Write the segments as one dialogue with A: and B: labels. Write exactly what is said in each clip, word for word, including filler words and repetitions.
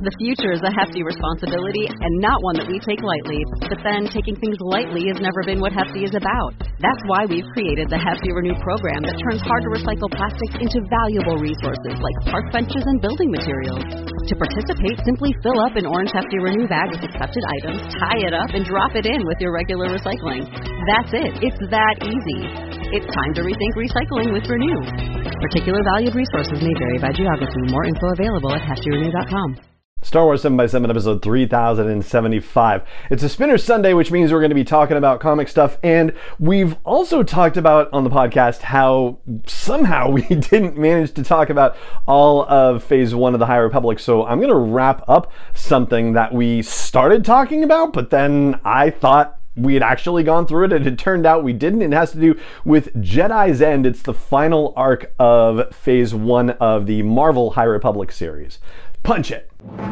A: The future is a hefty responsibility and not one that we take lightly. But then, taking things lightly has never been what Hefty is about. That's why we've created the Hefty Renew program that turns hard-to-recycle plastics into valuable resources like park benches and building materials. To participate, simply fill up an orange Hefty Renew bag with accepted items, tie it up, and drop it in with your regular recycling. That's it. It's that easy. It's time to rethink recycling with Renew. Particular valued resources may vary by geography. More info available at hefty renew dot com.
B: Star Wars seven by seven episode three thousand seventy-five. It's a Spinner Sunday, which means we're going to be talking about comic stuff, and we've also talked about on the podcast how somehow we didn't manage to talk about all of Phase one of the High Republic, so I'm going to wrap up something that we started talking about, but then I thought we had actually gone through it, and it turned out we didn't. It has to do with Jedi's End. It's the final arc of Phase one of the Marvel High Republic series. Punch it!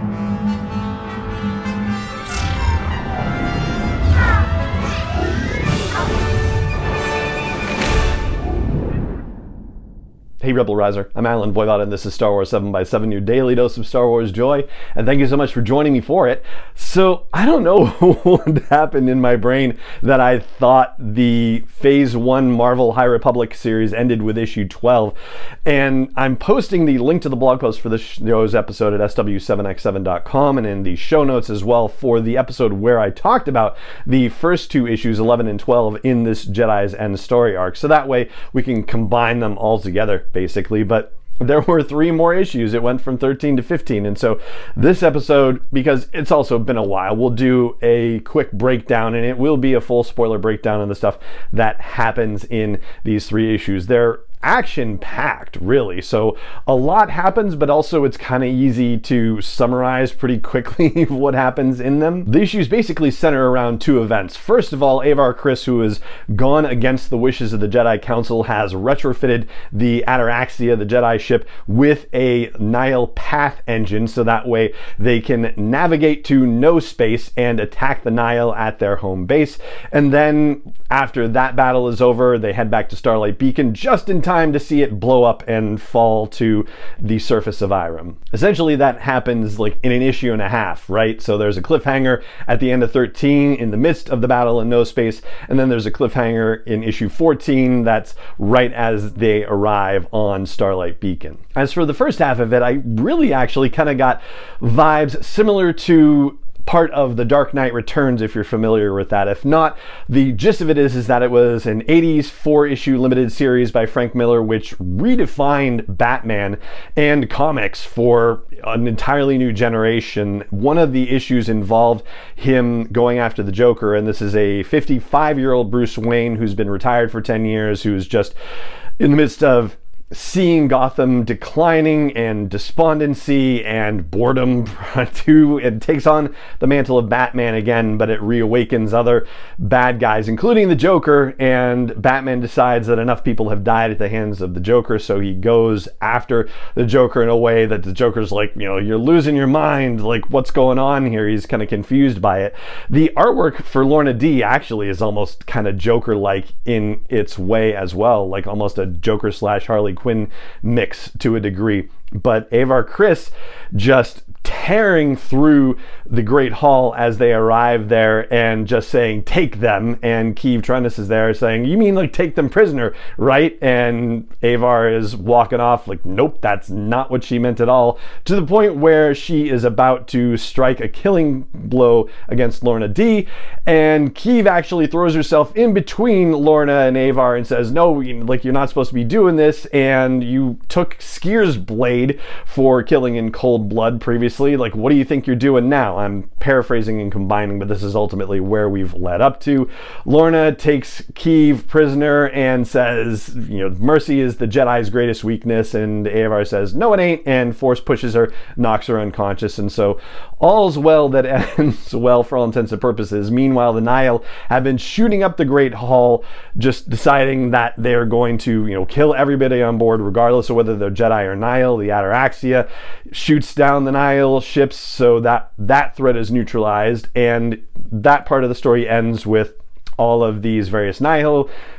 B: Hey Rebel Riser, I'm Alan Voivod, and this is Star Wars seven by seven, your daily dose of Star Wars joy, and thank you so much for joining me for it. So, I don't know what happened in my brain that I thought the Phase one Marvel High Republic series ended with issue twelve, and I'm posting the link to the blog post for this show's episode at S W seven X seven dot com, and in the show notes as well for the episode where I talked about the first two issues, eleven and twelve, in this Jedi's End story arc, so that way we can combine them all together, basically. But there were three more issues. It went from thirteen to fifteen. And so this episode, because it's also been a while, we'll do a quick breakdown, and it will be a full spoiler breakdown on the stuff that happens in these three issues. They're action-packed, really. So a lot happens, but also it's kind of easy to summarize pretty quickly what happens in them. The issues basically center around two events. First of all, Avar Kriss, who has gone against the wishes of the Jedi Council, has retrofitted the Ataraxia, the Jedi ship, with a Nihil Path engine, so that way they can navigate to no space and attack the Nihil at their home base. And then after that battle is over, they head back to Starlight Beacon just in time to see it blow up and fall to the surface of Irem. Essentially, that happens like in an issue and a half, right? So there's a cliffhanger at the end of thirteen in the midst of the battle in no space, and then there's a cliffhanger in issue fourteen that's right as they arrive on Starlight Beacon. As for the first half of it, I really actually kind of got vibes similar to part of The Dark Knight Returns, if you're familiar with that. If not, the gist of it is, is that it was an eighties four-issue limited series by Frank Miller, which redefined Batman and comics for an entirely new generation. One of the issues involved him going after the Joker, and this is a fifty-five-year-old Bruce Wayne who's been retired for ten years, who's just in the midst of seeing Gotham declining and despondency and boredom too. It takes on the mantle of Batman again, but it reawakens other bad guys, including the Joker, and Batman decides that enough people have died at the hands of the Joker, so he goes after the Joker in a way that the Joker's like, you know, you're losing your mind, like, what's going on here? He's kind of confused by it. The artwork for Lorna D actually is almost kind of Joker-like in its way as well, like almost a Joker slash Harley Quinn mix to a degree. But Avar Kriss just tearing through the Great Hall as they arrive there and just saying, take them. And Keeve Trennis is there saying, you mean like take them prisoner, right? And Avar is walking off like, nope, that's not what she meant at all, to the point where she is about to strike a killing blow against Lorna D. And Keeve actually throws herself in between Lorna and Avar and says, no, like, you're not supposed to be doing this, and you took Skier's blade for killing in cold blood previously. Like, what do you think you're doing now? I'm paraphrasing and combining, but this is ultimately where we've led up to. Lorna takes Keeve prisoner and says, you know, mercy is the Jedi's greatest weakness, and Avar says, no it ain't, and Force pushes her, knocks her unconscious, and so all's well that ends well for all intents and purposes. Meanwhile, the Nihil have been shooting up the Great Hall, just deciding that they're going to, you know, kill everybody on board, regardless of whether they're Jedi or Nihil. The Ataraxia shoots down the Nihil ships, so that that threat is neutralized, and that part of the story ends with all of these various Nihil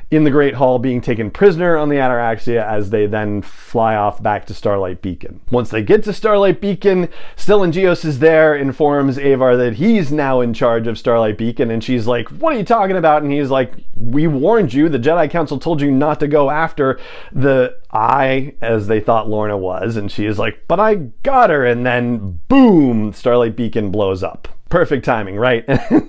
B: in the Great Hall being taken prisoner on the Ataraxia as they then fly off back to Starlight Beacon. Once they get to Starlight Beacon, Stellan Gios is there, informs Avar that he's now in charge of Starlight Beacon, and she's like, what are you talking about? And he's like, we warned you, the Jedi Council told you not to go after the Eye, as they thought Lorna was, and she is like, but I got her, and then boom, Starlight Beacon blows up. Perfect timing, right?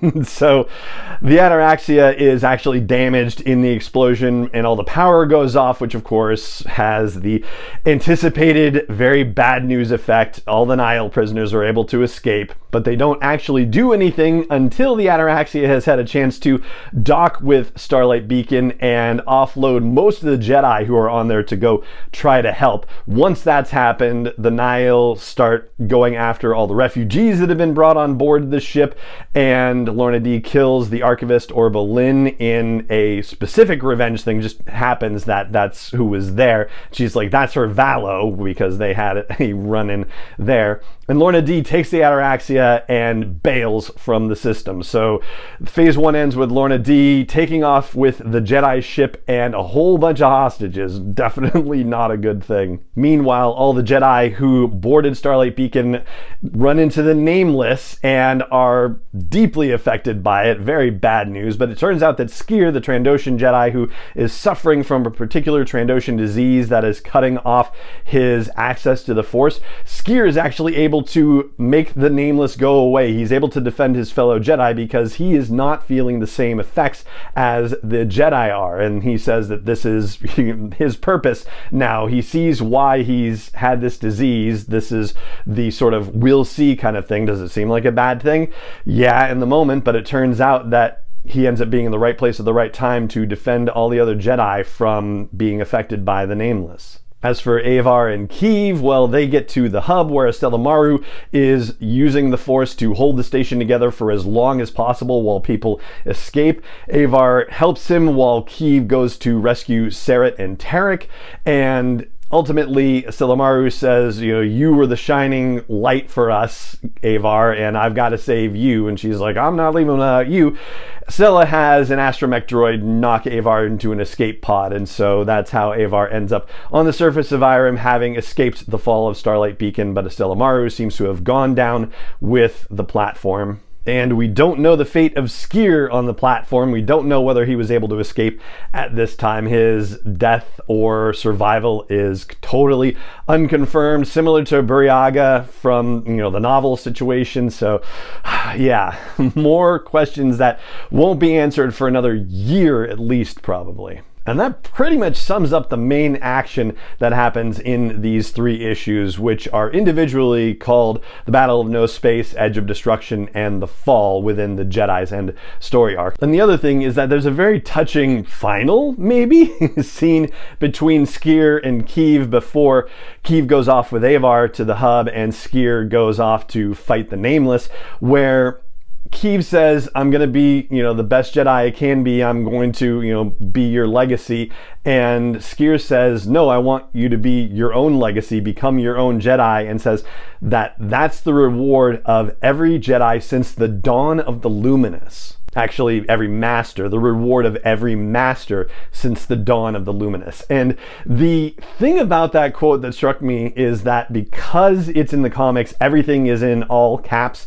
B: So the Ataraxia is actually damaged in the explosion and all the power goes off, which of course has the anticipated very bad news effect. All the Nihil prisoners are able to escape, but they don't actually do anything until the Ataraxia has had a chance to dock with Starlight Beacon and offload most of the Jedi who are on there to go try to help. Once that's happened, the Nihil start going after all the refugees that have been brought on board the ship, and Lorna Dee kills the archivist Orba Lynn in a specific revenge thing. Just happens that that's who was there. She's like, that's her Valo, because they had a run-in there. And Lorna Dee takes the Ataraxia and bails from the system. So phase one ends with Lorna Dee taking off with the Jedi ship and a whole bunch of hostages. Definitely not a good thing. Meanwhile, all the Jedi who boarded Starlight Beacon run into the Nameless and are deeply affected by it. Very bad news. But it turns out that Sskeer, the Trandoshan Jedi who is suffering from a particular Trandoshan disease that is cutting off his access to the Force, Sskeer is actually able to make the Nameless go away. He's able to defend his fellow Jedi because he is not feeling the same effects as the Jedi are. And he says that this is his purpose now. He sees why he's had this disease. This is the sort of we'll see kind of thing. Does it seem like a bad thing? Yeah, in the moment, but it turns out that he ends up being in the right place at the right time to defend all the other Jedi from being affected by the Nameless. As for Avar and Keeve, well, they get to the hub where Estella Maru is using the Force to hold the station together for as long as possible while people escape. Avar helps him while Keeve goes to rescue Serret and Tarek, and ultimately, Estella Maru says, you know, you were the shining light for us, Avar, and I've got to save you. And she's like, I'm not leaving without you. Stella has an astromech droid knock Avar into an escape pod, and so that's how Avar ends up on the surface of Eiram, having escaped the fall of Starlight Beacon, but Estella Maru seems to have gone down with the platform. And we don't know the fate of Sskeer on the platform. We don't know whether he was able to escape at this time. His death or survival is totally unconfirmed, similar to Burryaga from, you know, the novel situation. So, yeah, more questions that won't be answered for another year at least, probably. And that pretty much sums up the main action that happens in these three issues, which are individually called The Battle of No Space, Edge of Destruction, and The Fall within the Jedi's End story arc. And the other thing is that there's a very touching final, maybe, scene between Sskeer and Keeve before Keeve goes off with Avar to the hub and Sskeer goes off to fight the Nameless, where Keeve says, I'm going to be, you know, the best Jedi I can be. I'm going to, you know, be your legacy. And Sskeer says, no, I want you to be your own legacy, become your own Jedi, and says that that's the reward of every Jedi since the dawn of the Luminous. Actually, every master, the reward of every master since the dawn of the Luminous. And the thing about that quote that struck me is that because it's in the comics, everything is in all caps.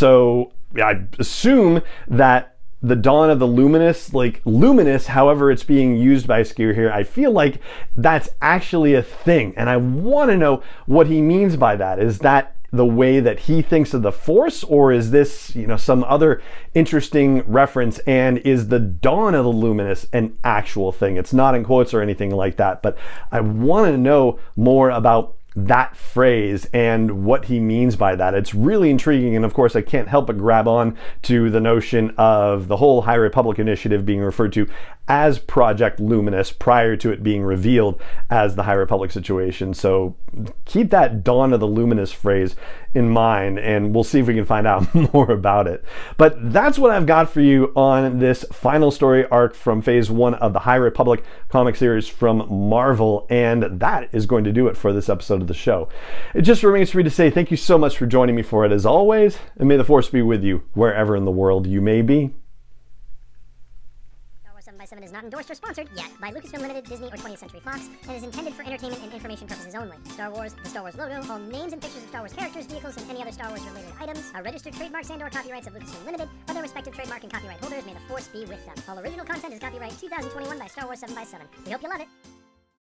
B: So I assume that the dawn of the Luminous, like Luminous, however it's being used by Sskeer here, I feel like that's actually a thing. And I want to know what he means by that. Is that the way that he thinks of the Force, or is this, you know, some other interesting reference? And is the dawn of the Luminous an actual thing? It's not in quotes or anything like that, but I want to know more about that phrase and what he means by that. It's really intriguing, and of course I can't help but grab on to the notion of the whole High Republic initiative being referred to as Project Luminous prior to it being revealed as the High Republic situation. So keep that dawn of the Luminous phrase in mind, and we'll see if we can find out more about it. But that's what I've got for you on this final story arc from phase one of the High Republic comic series from Marvel, and that is going to do it for this episode of the show. It just remains for me to say thank you so much for joining me for it as always, and may the Force be with you wherever in the world you may be.
C: seven is not endorsed or sponsored yet by Lucasfilm Limited, Disney, or twentieth Century Fox, and is intended for entertainment and information purposes only. Star Wars, the Star Wars logo, all names and pictures of Star Wars characters, vehicles, and any other Star Wars related items are registered trademarks and or copyrights of Lucasfilm Limited, or their respective trademark and copyright holders. May the force be with them. All original content is copyright two thousand twenty-one by Star Wars seven by seven. We hope you love it.